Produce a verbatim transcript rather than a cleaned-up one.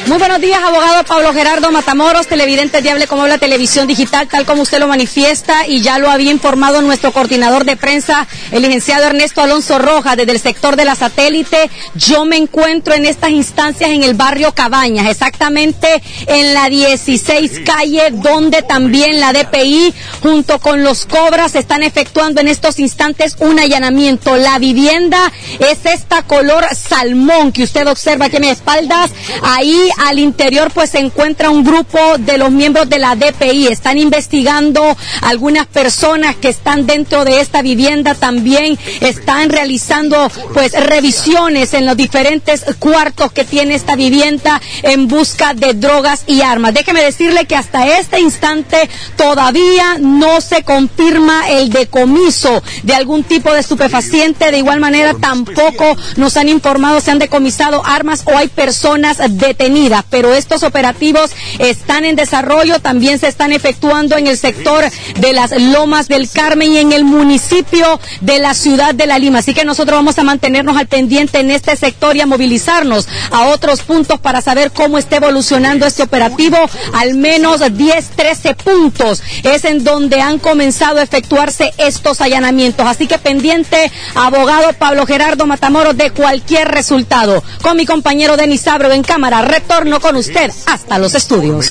Muy buenos días, abogado Pablo Gerardo Matamoros, televidente de Hable Como Habla Televisión Digital, tal como usted lo manifiesta y ya lo había informado nuestro coordinador de prensa, el licenciado Ernesto Alonso Rojas, desde el sector de la Satélite. Yo me encuentro en estas instancias en el barrio Cabañas, exactamente en la dieciséis calle, donde también la D P I junto con los Cobras están efectuando en estos instantes un allanamiento. La vivienda es esta color salmón que usted observa aquí a mis espaldas. Ahí al interior pues se encuentra un grupo de los miembros de la D P I. Están investigando algunas personas que están dentro de esta vivienda. También están realizando pues revisiones en los diferentes cuartos que tiene esta vivienda en busca de drogas y armas. Déjeme decirle que hasta este instante todavía no se confirma el decomiso de algún tipo de estupefaciente. De igual manera tampoco nos han informado si han decomisado armas o hay personas detenidas, pero estos operativos están en desarrollo. También se están efectuando en el sector de las Lomas del Carmen y en el municipio de la ciudad de La Lima. Así que nosotros vamos a mantenernos al pendiente en este sector y a movilizarnos a otros puntos para saber cómo está evolucionando este operativo. Al menos diez, trece puntos es en donde han comenzado a efectuarse estos allanamientos. Así que pendiente, abogado Pablo Gerardo Matamoros, de cualquier resultado. Con mi compañero Denis Sabro en cámara, retorno con usted hasta los estudios.